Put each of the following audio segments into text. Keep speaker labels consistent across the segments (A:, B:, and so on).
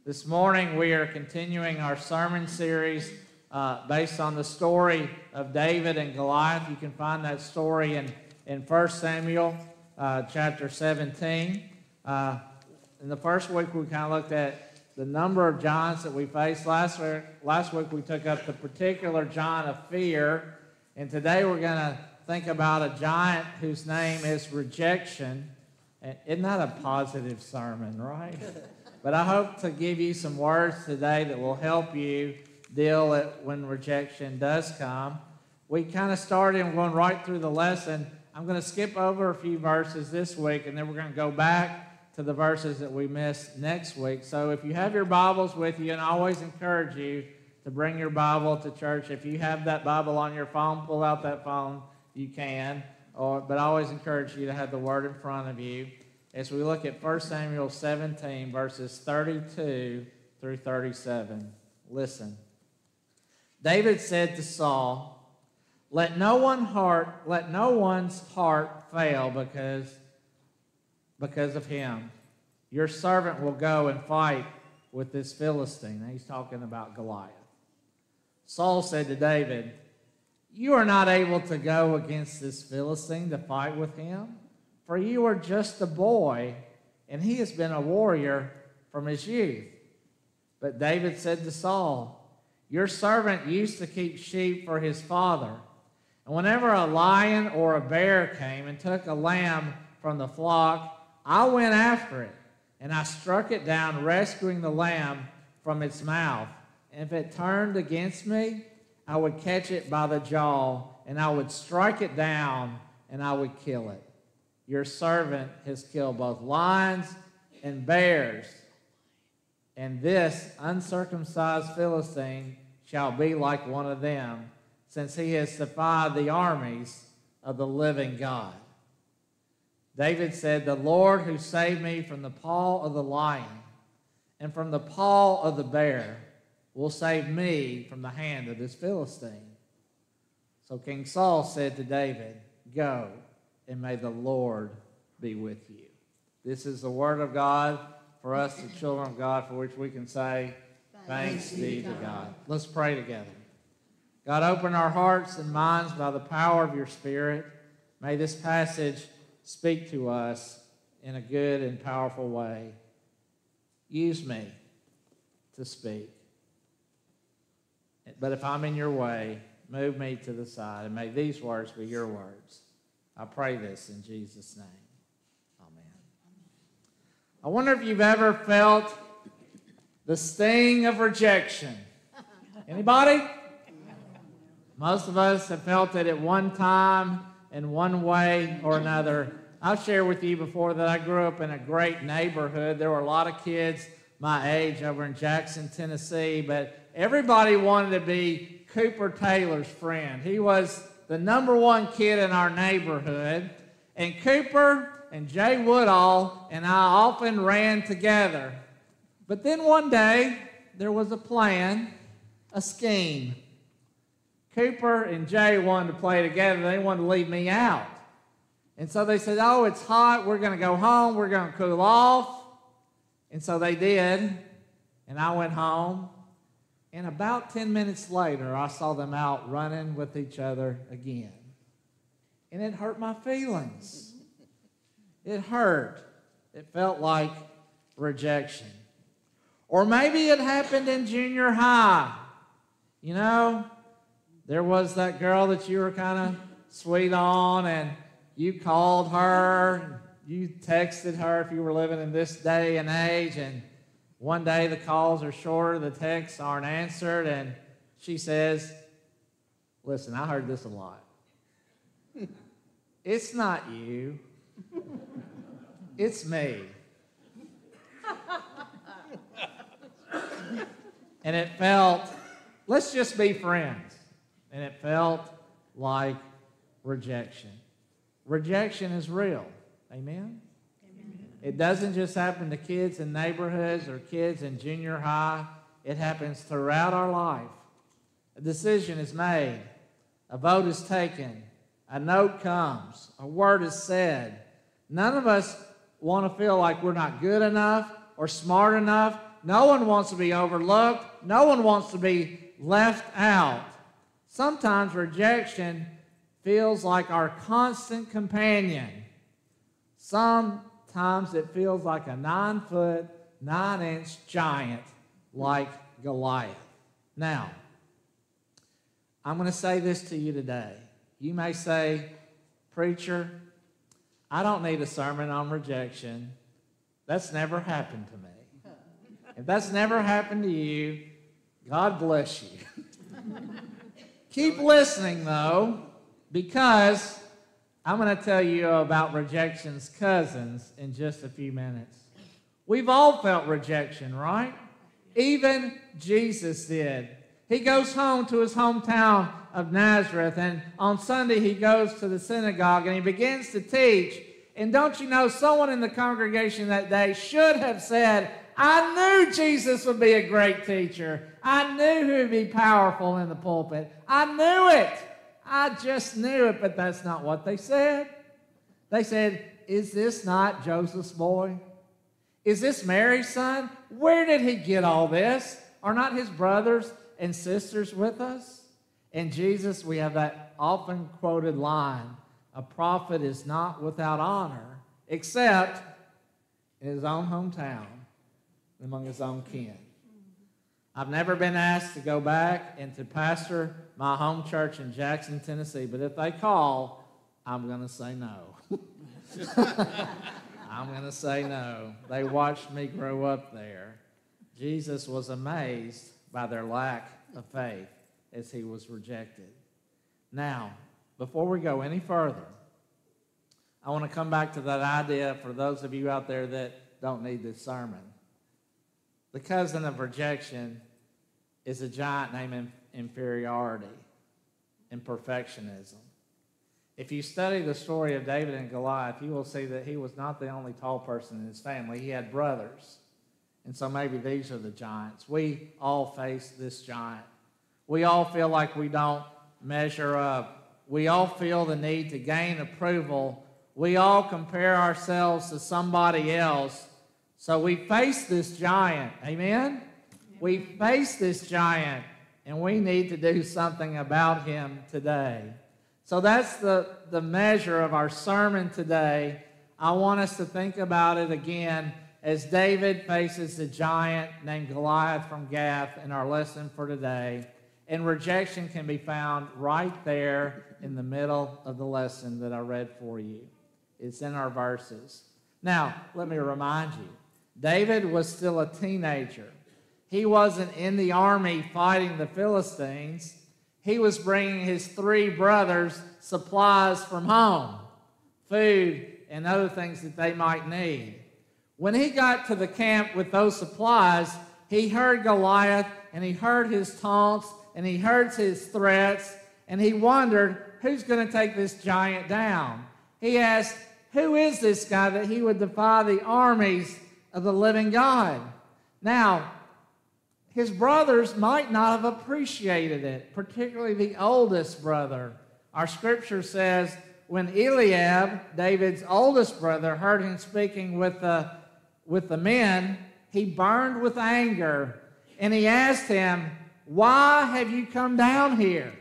A: This morning we are continuing our sermon series based on the story of David and Goliath. You can find that story in 1 Samuel chapter 17. In the first week we kind of looked at the number of giants that we faced. Last week we took up the particular giant of fear. And today we're going to think about a giant whose name is rejection. And isn't that a positive sermon, right? But I hope to give you some words today that will help you deal with when rejection does come. We kind of started and we're going right through the lesson. I'm going to skip over a few verses this week, and then we're going to go back to the verses that we missed next week. So if you have your Bibles with you, and I always encourage you to bring your Bible to church. If you have that Bible on your phone, pull out that phone. You can. But I always encourage you to have the Word in front of you as we look at 1 Samuel 17, verses 32 through 37. Listen. David said to Saul, Let no one's heart fail because of him. Your servant will go and fight with this Philistine. He's talking about Goliath. Saul said to David, You are not able to go against this Philistine to fight with him, for you are just a boy, and he has been a warrior from his youth. But David said to Saul, Your servant used to keep sheep for his father, and whenever a lion or a bear came and took a lamb from the flock, I went after it, and I struck it down, rescuing the lamb from its mouth. And if it turned against me, I would catch it by the jaw, and I would strike it down, and I would kill it. Your servant has killed both lions and bears, and this uncircumcised Philistine shall be like one of them, since he has defied the armies of the living God. David said, The Lord who saved me from the paw of the lion and from the paw of the bear will save me from the hand of this Philistine. So King Saul said to David, Go, and may the Lord be with you. This is the word of God for us, the children of God, for which we can say, Thanks be to God. Let's pray together. God, open our hearts and minds by the power of your Spirit. May this passage speak to us in a good and powerful way. Use me to speak. But if I'm in your way, move me to the side, and may these words be your words. I pray this in Jesus' name. Amen. I wonder if you've ever felt the sting of rejection. Anybody? Most of us have felt it at one time in one way or another. I've shared with you before that I grew up in a great neighborhood. There were a lot of kids my age over in Jackson, Tennessee, but everybody wanted to be Cooper Taylor's friend. He was the number one kid in our neighborhood, and Cooper and Jay Woodall and I often ran together. But then one day, there was a plan, a scheme. Cooper and Jay wanted to play together. They wanted to leave me out. And so they said, Oh, it's hot. We're going to go home. We're going to cool off. And so they did, and I went home. And about 10 minutes later, I saw them out running with each other again. And it hurt my feelings. It hurt. It felt like rejection. Or maybe it happened in junior high. You know, there was that girl that you were kind of sweet on, and you called her, you texted her if you were living in this day and age, and one day the calls are shorter, the texts aren't answered, and she says, Listen, I heard this a lot. It's not you. It's me. And it felt, let's just be friends. And it felt like rejection. Rejection is real. Amen? It doesn't just happen to kids in neighborhoods or kids in junior high. It happens throughout our life. A decision is made. A vote is taken. A note comes. A word is said. None of us want to feel like we're not good enough or smart enough No one wants to be overlooked. No one wants to be left out. Sometimes rejection feels like our constant companion. Sometimes it feels like a 9-foot, 9-inch giant like Goliath. Now, I'm going to say this to you today. You may say, preacher, I don't need a sermon on rejection. That's never happened to me. If that's never happened to you, God bless you. Keep listening, though, because I'm going to tell you about rejection's cousins in just a few minutes. We've all felt rejection, right? Even Jesus did. He goes home to his hometown of Nazareth, and on Sunday he goes to the synagogue and he begins to teach. And don't you know, someone in the congregation that day should have said, I knew Jesus would be a great teacher. I knew he would be powerful in the pulpit. I knew it. I just knew it, but that's not what they said. They said, is this not Joseph's boy? Is this Mary's son? Where did he get all this? Are not his brothers and sisters with us? And Jesus, we have that often quoted line, a prophet is not without honor, except in his own hometown, among his own kin. I've never been asked to go back and to pastor my home church in Jackson, Tennessee, but if they call, I'm going to say no. I'm going to say no. They watched me grow up there. Jesus was amazed by their lack of faith as he was rejected. Now, before we go any further, I want to come back to that idea for those of you out there that don't need this sermon. The cousin of rejection is a giant named inferiority and perfectionism. If you study the story of David and Goliath, you will see that he was not the only tall person in his family. He had brothers. And so maybe these are the giants. We all face this giant. We all feel like we don't measure up. We all feel the need to gain approval. We all compare ourselves to somebody else. So we face this giant. Amen? We face this giant, and we need to do something about him today. So that's the measure of our sermon today. I want us to think about it again as David faces the giant named Goliath from Gath in our lesson for today. And rejection can be found right there in the middle of the lesson that I read for you. It's in our verses. Now, let me remind you, David was still a teenager. He wasn't in the army fighting the Philistines. He was bringing his 3 brothers supplies from home, food and other things that they might need. When he got to the camp with those supplies, he heard Goliath, and he heard his taunts, and he heard his threats, and he wondered, who's going to take this giant down? He asked, who is this guy that he would defy the armies of the living God? Now, his brothers might not have appreciated it, particularly the oldest brother. Our scripture says, when Eliab, David's oldest brother, heard him speaking with the men, he burned with anger, and he asked him, why have you come down here?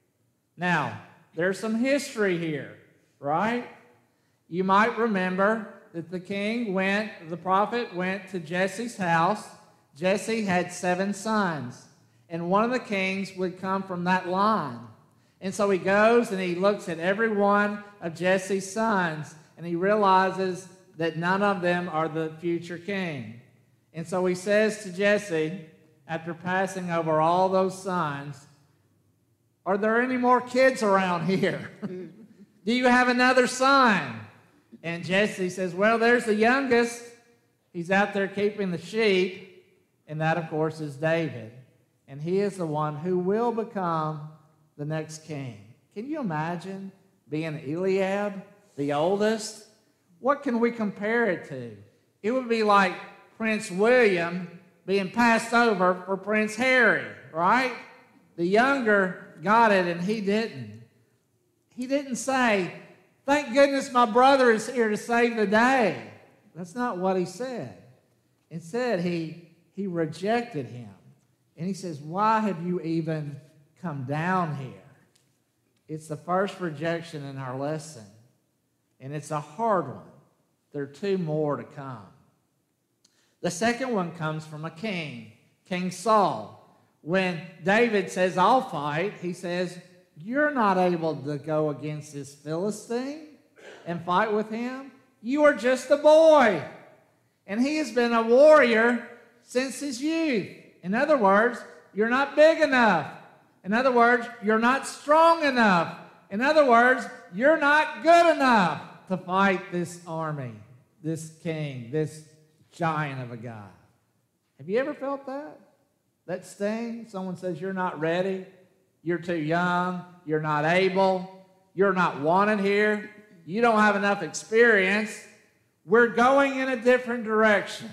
A: Now, there's some history here, right? You might remember that the prophet went to Jesse's house. Jesse had 7 sons, and one of the kings would come from that line. And so he goes and he looks at every one of Jesse's sons, and he realizes that none of them are the future king. And so he says to Jesse, after passing over all those sons, are there any more kids around here? Do you have another son? And Jesse says, well, there's the youngest. He's out there keeping the sheep. And that, of course, is David. And he is the one who will become the next king. Can you imagine being Eliab, the oldest? What can we compare it to? It would be like Prince William being passed over for Prince Harry, right? The younger got it and he didn't. He didn't say, thank goodness my brother is here to save the day. That's not what he said. Instead, he he rejected him. And he says, why have you even come down here? It's the first rejection in our lesson, and it's a hard one. There are two more to come. The second one comes from a king, King Saul. When David says, I'll fight, he says, you're not able to go against this Philistine and fight with him. You are just a boy. And he has been a warrior since his youth. In other words, you're not big enough. In other words, you're not strong enough. In other words, you're not good enough to fight this army, this king, this giant of a guy. Have you ever felt that? That sting? Someone says you're not ready, you're too young, you're not able, you're not wanted here, you don't have enough experience. We're going in a different direction.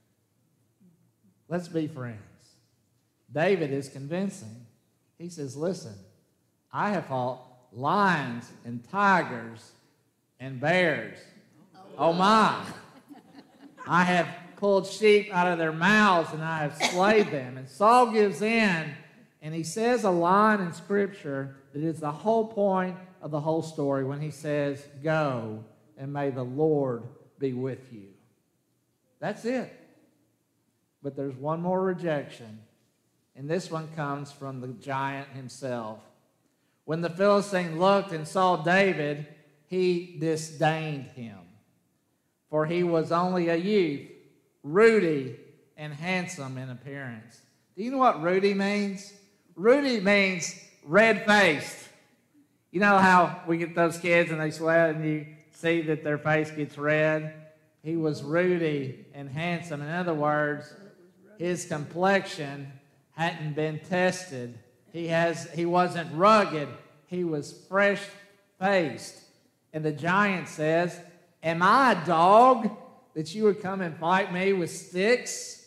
A: Let's be friends. David is convincing. He says, listen, I have fought lions and tigers and bears. Oh my. I have pulled sheep out of their mouths and I have slayed them. And Saul gives in, and he says a line in Scripture that is the whole point of the whole story when he says, go and may the Lord be with you. That's it. But there's one more rejection, and this one comes from the giant himself. When the Philistine looked and saw David, he disdained him, for he was only a youth, ruddy and handsome in appearance. Do you know what ruddy means? Ruddy means red-faced. You know how we get those kids and they sweat and you see that their face gets red? He was ruddy and handsome. In other words, his complexion hadn't been tested. He wasn't rugged. He was fresh-faced. And the giant says, am I a dog that you would come and fight me with sticks?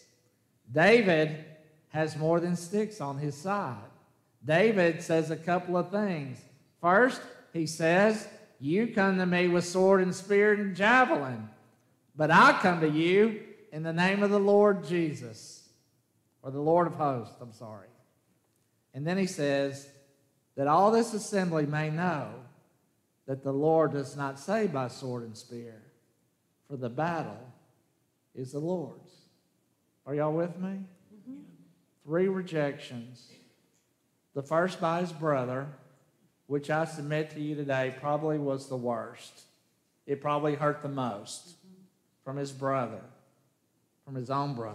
A: David has more than sticks on his side. David says a couple of things. First, he says, you come to me with sword and spear and javelin, but I come to you in the name of the Lord Jesus, or the Lord of hosts, I'm sorry. And then he says that all this assembly may know that the Lord does not save by sword and spear, for the battle is the Lord's. Are y'all with me? Mm-hmm. 3 rejections. The first by his brother, which I submit to you today probably was the worst. It probably hurt the most from his brother, from his own brother.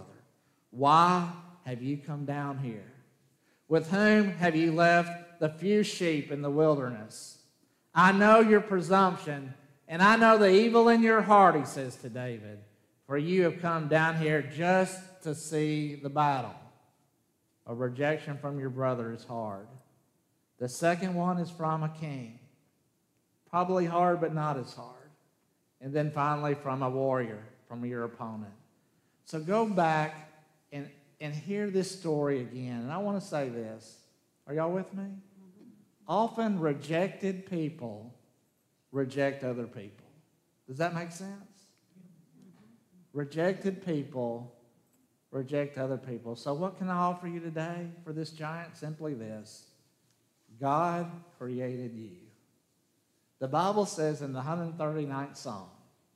A: Why have you come down here? With whom have you left the few sheep in the wilderness? I know your presumption, and I know the evil in your heart, he says to David, for you have come down here just to see the battle. A rejection from your brother is hard. The second one is from a king. Probably hard, but not as hard. And then finally from a warrior, from your opponent. So go back and hear this story again. And I want to say this. Are y'all with me? Often rejected people reject other people. Does that make sense? Rejected people reject other people. So what can I offer you today for this giant? Simply this. God created you. The Bible says in the 139th Psalm,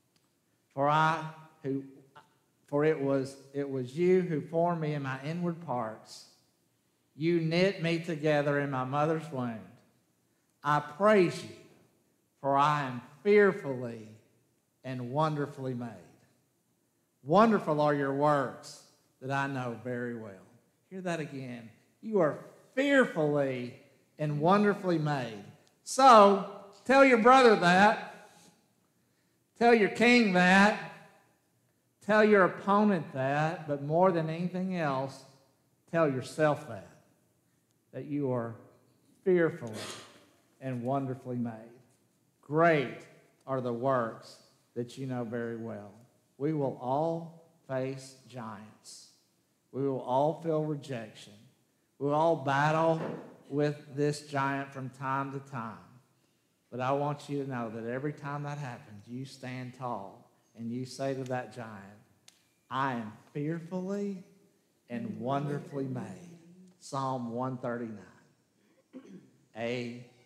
A: For it was you who formed me in my inward parts. You knit me together in my mother's womb. I praise you, for I am fearfully and wonderfully made. Wonderful are your works that I know very well. Hear that again. You are fearfully and wonderfully made. So, tell your brother that. Tell your king that. Tell your opponent that. But more than anything else, tell yourself that you are fearfully and wonderfully made. Great are the works that you know very well. We will all face giants. We will all feel rejection. We will all battle with this giant from time to time. But I want you to know that every time that happens, you stand tall and you say to that giant, I am fearfully and wonderfully made. Psalm 139. Amen.